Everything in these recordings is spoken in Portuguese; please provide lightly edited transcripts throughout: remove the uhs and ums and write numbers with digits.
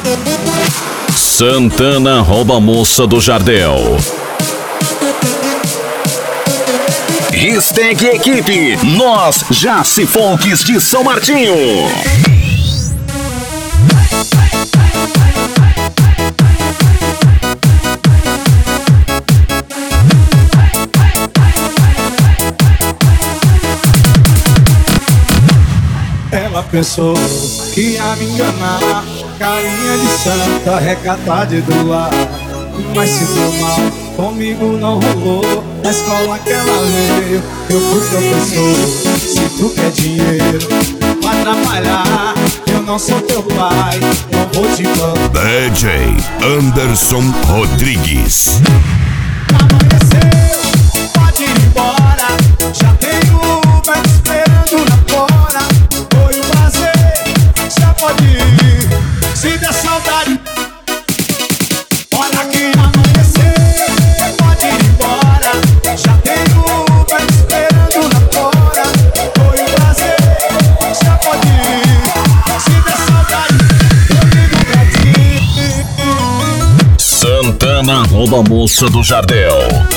Santana rouba a moça do Jardel. Steg Equipe, nós Jace Folks de São Martinho. Ela pensou que ia me enganar, carinha de santa, recatada e do lar. Mas se deu mal, comigo não rolou. Na escola que ela veio, eu fui professor. Se tu quer dinheiro pra trabalhar, eu não sou teu pai, não vou te bancar. DJ Anderson Rodrigues. Amanheceu, pode ir embora, já tem Uber esperando na porta. Foi um prazer, já pode ir, se der saudade. Olha que amanheceu, pode ir embora, já tem Uber esperando na porta. Foi um prazer, já pode ir, se der saudade, eu ligo pra ti. Santana rouba a moça do Jardel.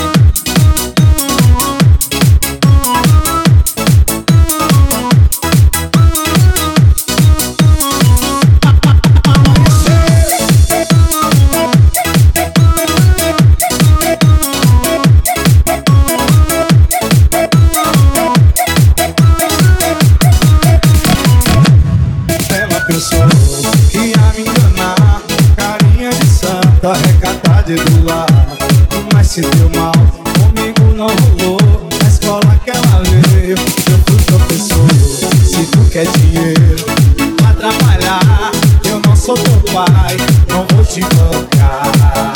Pensou que ia me enganar, carinha de santa, recatada e do lar. Mas se deu mal, comigo não rolou. Na escola que ela veio, eu fui professor. Se tu quer dinheiro pra trabalhar, eu não sou teu pai, não vou te bancar.